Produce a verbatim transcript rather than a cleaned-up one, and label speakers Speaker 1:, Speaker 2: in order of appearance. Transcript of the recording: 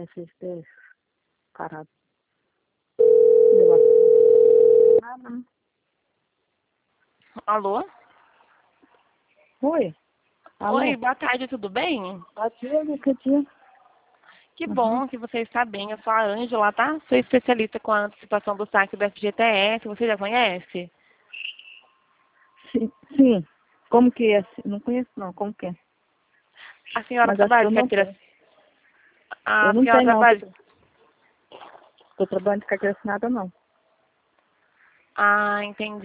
Speaker 1: esses dez parado. Nada.
Speaker 2: Alô?
Speaker 1: Oi. Alô?
Speaker 2: Oi, boa tarde, tudo bem?
Speaker 1: Aqui, que dia?
Speaker 2: Que
Speaker 1: Uhum.
Speaker 2: bom que você está bem. Eu sou a Ângela, tá? Sou especialista com a antecipação do saque do F G T S. Você já conhece?
Speaker 1: Sim, sim. Como que é? Não conheço não, como que é?
Speaker 2: A senhora
Speaker 1: Mas acho que
Speaker 2: trabalha
Speaker 1: eu
Speaker 2: de
Speaker 1: não
Speaker 2: carteira...
Speaker 1: tenho. Eu
Speaker 2: A
Speaker 1: não
Speaker 2: senhora
Speaker 1: tenho não.
Speaker 2: trabalha...
Speaker 1: Estou trabalhando de carteira assinada não.
Speaker 2: Ah, entendi.